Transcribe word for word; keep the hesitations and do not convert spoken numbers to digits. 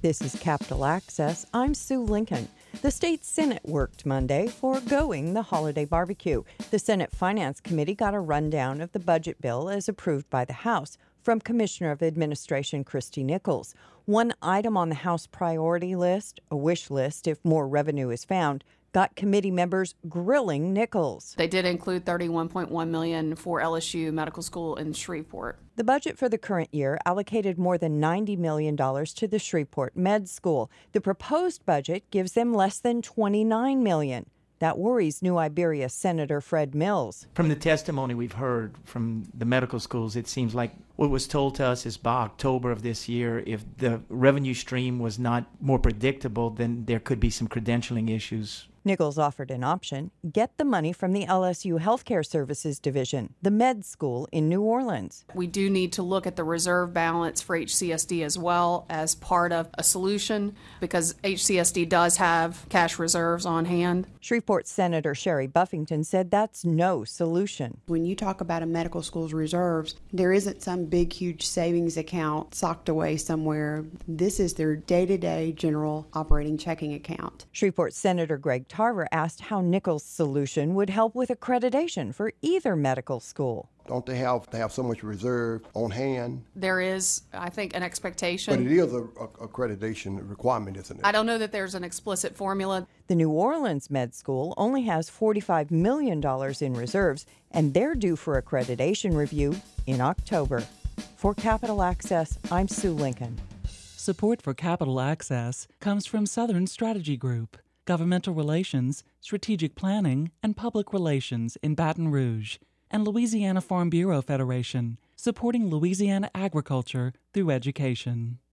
This is Capital Access. I'm Sue Lincoln. The state Senate worked Monday, foregoing the holiday barbecue. The Senate Finance Committee got a rundown of the budget bill as approved by the House from Commissioner of Administration Christy Nichols. One item on the House priority list, a wish list if more revenue is found, got committee members grilling Nichols. They did include thirty-one point one million dollars for L S U Medical School in Shreveport. The budget for the current year allocated more than ninety million dollars to the Shreveport Med School. The proposed budget gives them less than twenty-nine million dollars. That worries New Iberia Senator Fred Mills. From the testimony we've heard from the medical schools, it seems like what was told to us is by October of this year, if the revenue stream was not more predictable, then there could be some credentialing issues. Nichols offered an option: get the money from the L S U Healthcare Services Division, the med school in New Orleans. We do need to look at the reserve balance for H C S D as well as part of a solution, because H C S D does have cash reserves on hand. Shreveport Senator Sherry Buffington said that's no solution. When you talk about a medical school's reserves, there isn't some big, huge savings account socked away somewhere. This is their day-to-day general operating checking account. Shreveport Senator Greg Tarver asked how Nichols' solution would help with accreditation for either medical school. Don't they have to have so much reserve on hand? There is, I think, an expectation. But it is a, a accreditation requirement, isn't it? I don't know that there's an explicit formula. The New Orleans Med School only has forty-five million dollars in reserves, and they're due for accreditation review in October. For Capital Access, I'm Sue Lincoln. Support for Capital Access comes from Southern Strategy Group, Governmental Relations, Strategic Planning, and Public Relations in Baton Rouge, and Louisiana Farm Bureau Federation, supporting Louisiana agriculture through education.